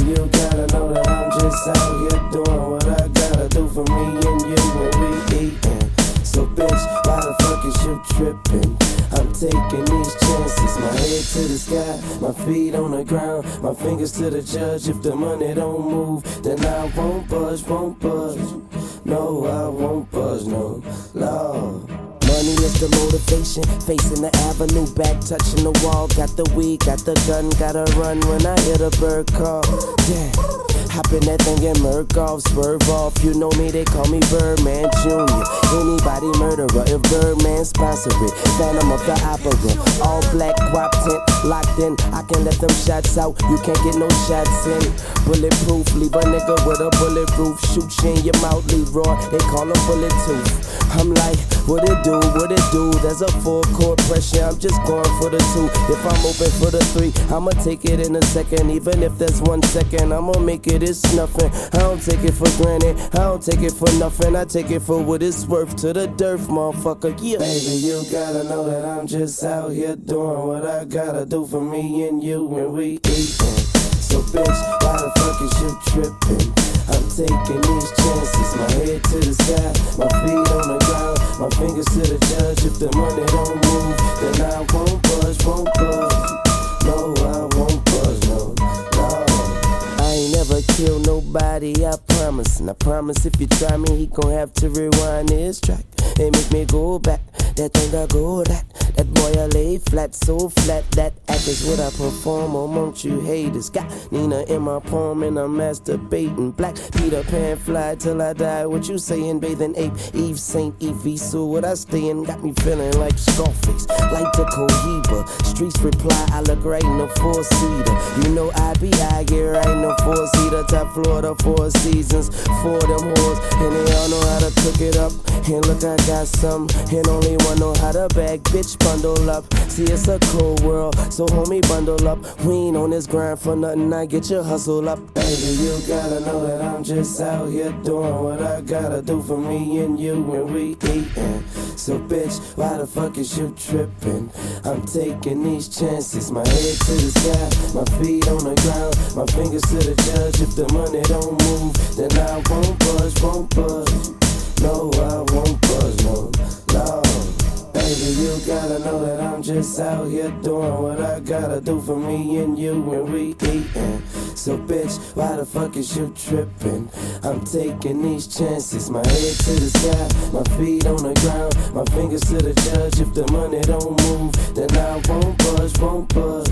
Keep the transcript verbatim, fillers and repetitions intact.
Baby, you gotta know that I'm just out here doing what I gotta do for me and you when we eatin'. So bitch, why the fuck is you trippin'? I'm taking these chances, my head to the sky, my feet on the ground, my fingers to the judge. If the money don't move, then I won't budge, won't budge. No, I won't budge, no, Lord. Money is the motivation, facing the avenue, back touching the wall. Got the weed, got the gun, gotta run when I hear the bird call. Damn, hop in that thing and murk off, swerve off. You know me, they call me Birdman Junior Anybody murderer, if Birdman sponsor it. Phantom of the Opera, all black guap tent, locked in. I can let them shots out, you can't get no shots in. Bulletproof, leave a nigga with a bulletproof. Shoot you in your mouth, leave raw, they call them bullet tooth. I'm like, what it do, what it do? There's a full court pressure, I'm just going for the two. If I'm open for the three, I'ma take it in a second. Even if there's one second, I'ma make it, it's nothing. I don't take it for granted, I don't take it for nothing. I take it for what it's worth to the dirt, motherfucker, yeah. Baby, you gotta know that I'm just out here doing what I gotta do for me and you when we eatin'. So bitch, why the fuck is you trippin'? I'm taking these chances, my head to the sky, my feet on the ground, my fingers to the judge. If the money don't move, then I won't budge, won't budge. No, I won't budge, no, no. I ain't never killed nobody, I promise. And I promise if you try me, he gon' have to rewind his track and make me go back. That thing I go that, that boy I lay flat, so flat. That act is what I perform amongst you haters. Got Nina in my palm and I'm masturbating. Black Peter Pan fly till I die. What you saying, bathing ape? Eve Saint Evie, so what I stay in got me feeling like Scarface, like the Cohiba. Streets reply, I look right in the four-seater. You know I be, I get right in the four-seater. Top floor, the four seasons, four of them whores, and they all know how to cook it up. And look, I got some, and only one know how to bag, bitch, bundle up. See, it's a cold world, so homie, bundle up. We ain't on this grind for nothing, I get your hustle up. Baby, you gotta know that I'm just out here doing what I gotta do for me and you when we eatin'. So bitch, why the fuck is you trippin'? I'm taking these chances, my head to the sky, my feet on the ground, my fingers to the judge. If the money don't move, then I won't budge, won't budge. No, I won't budge, no, no. Baby, you gotta know that I'm just out here doing what I gotta do for me and you when we eatin'. So bitch, why the fuck is you trippin'? I'm taking these chances, my head to the sky, my feet on the ground, my fingers to the judge. If the money don't move, then I won't budge, won't budge.